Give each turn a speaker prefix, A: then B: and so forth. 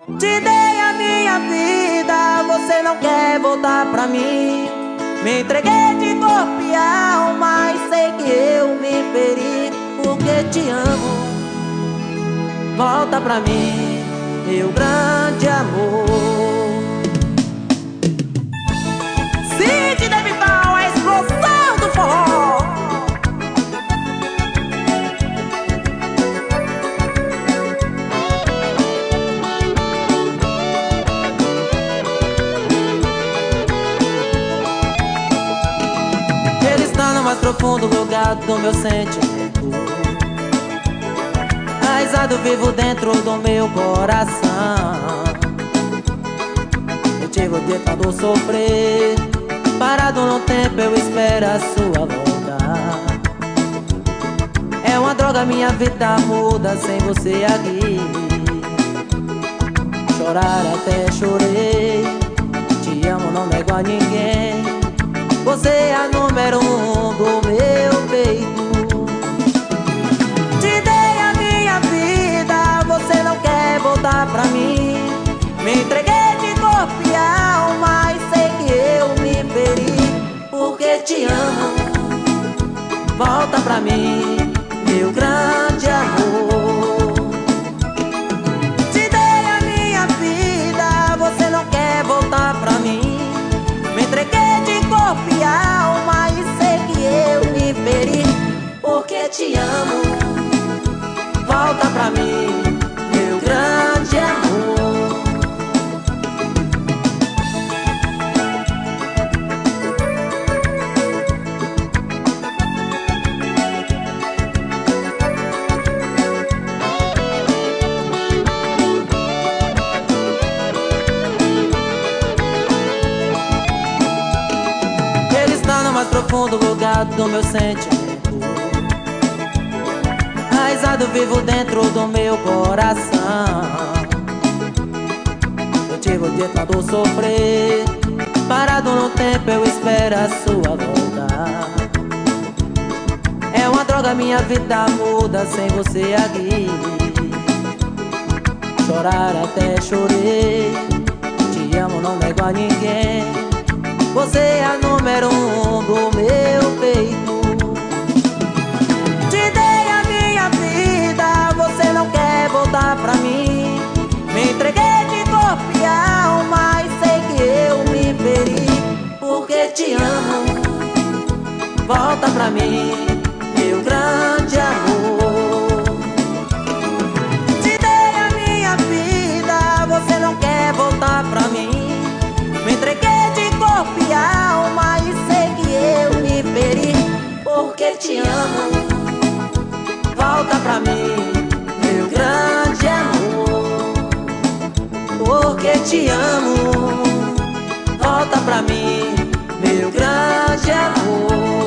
A: Te dei a minha vida, você não quer voltar pra mim. Me entreguei de corpo e alma, mas sei que eu me feri. Porque te amo, volta pra mim, meu grande amor. Cid da Vital, a explosão do forró. Ele está no mais profundo lugar do meu sentimento, enraizado vivo dentro do meu coração. Motivo de tanto sofrer, parado no tempo eu espero a sua volta. É uma droga, minha vida muda sem você aqui. Chorar até chorei, te amo, não nego a ninguém. Você é a número 1 do meu peito. Te dei a minha vida, você não quer voltar pra mim. Me entreguei de corpo e alma, mas sei que eu me feri. Porque te amo, volta pra mim, meu grande amor. Te dei a minha vida, você não quer voltar pra mim. Me entreguei de corpo e alma, e sei que eu me feri. Porque te amo, volta pra mim, meu grande amor. Ele está no mais profundo lugar do meu sentimento, enraizado vivo dentro do meu coração. Motivo de tanto sofrer, parado no tempo eu espero a sua volta. É uma droga, minha vida muda sem você aqui. Chorar até chorei, te amo, não nego a ninguém. Você é a número 1 do meu peito. Te dei a minha vida, você não quer voltar pra mim. Me entreguei de corpo e alma, e sei que eu me feri. Porque te amo, volta pra mim, meu grande amor. Te dei a minha vida, você não quer voltar pra mim. Me entreguei de corpo e alma, e sei que eu me feri. Porque te amo, volta pra mim, meu grande amor. Porque te amo, volta pra mim, meu grande amor.